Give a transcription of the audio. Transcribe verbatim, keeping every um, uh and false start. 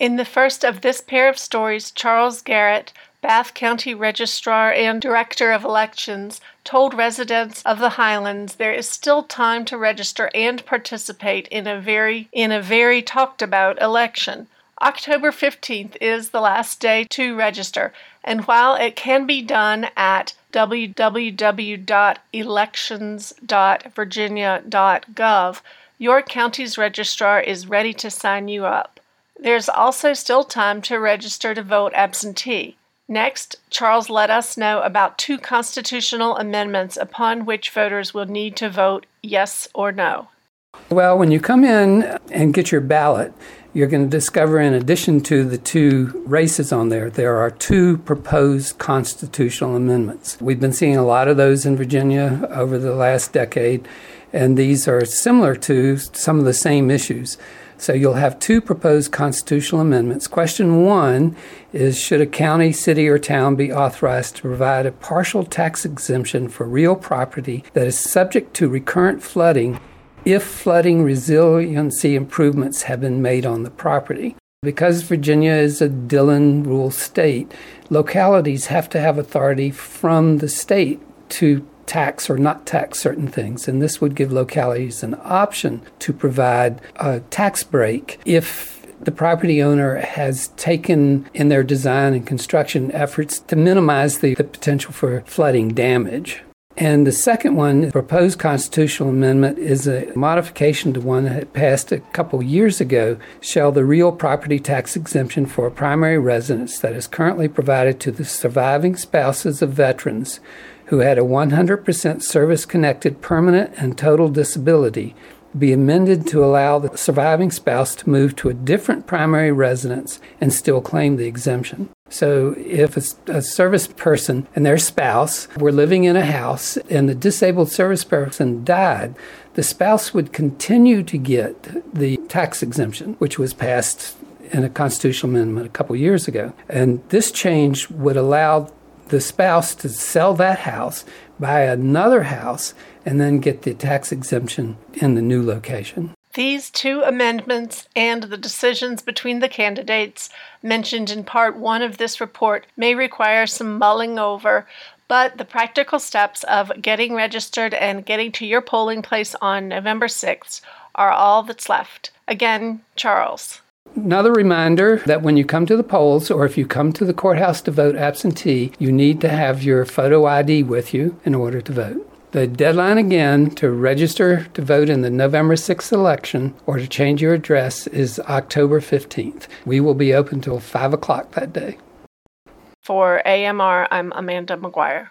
In the first of this pair of stories, Charles Garrett, Bath County Registrar and Director of Elections, told residents of the Highlands there is still time to register and participate in a very, in a very talked about election. October fifteenth is the last day to register, and while it can be done at w w w dot elections dot virginia dot gov, your county's registrar is ready to sign you up. There's also still time to register to vote absentee. Next, Charles let us know about two constitutional amendments upon which voters will need to vote yes or no. Well, when you come in and get your ballot, you're going to discover, in addition to the two races on there, there are two proposed constitutional amendments. We've been seeing a lot of those in Virginia over the last decade, and these are similar to some of the same issues. So you'll have two proposed constitutional amendments. Question one is, should a county, city, or town be authorized to provide a partial tax exemption for real property that is subject to recurrent flooding if flooding resiliency improvements have been made on the property? Because Virginia is a Dillon rule state, localities have to have authority from the state to tax or not tax certain things, and this would give localities an option to provide a tax break if the property owner has taken in their design and construction efforts to minimize the, the potential for flooding damage. And the second one, the proposed constitutional amendment, is a modification to one that passed a couple years ago. Shall the real property tax exemption for a primary residence that is currently provided to the surviving spouses of veterans who had a one hundred percent service-connected permanent and total disability be amended to allow the surviving spouse to move to a different primary residence and still claim the exemption. So if a, a service person and their spouse were living in a house and the disabled service person died, the spouse would continue to get the tax exemption, which was passed in a constitutional amendment a couple years ago. And this change would allow the spouse to sell that house, buy another house, and then get the tax exemption in the new location. These two amendments and the decisions between the candidates mentioned in part one of this report may require some mulling over, but the practical steps of getting registered and getting to your polling place on November sixth are all that's left. Again, Charles. Another reminder that when you come to the polls, or if you come to the courthouse to vote absentee, you need to have your photo I D with you in order to vote. The deadline again to register to vote in the November sixth election or to change your address is October fifteenth. We will be open till five o'clock that day. For A M R, I'm Amanda McGuire.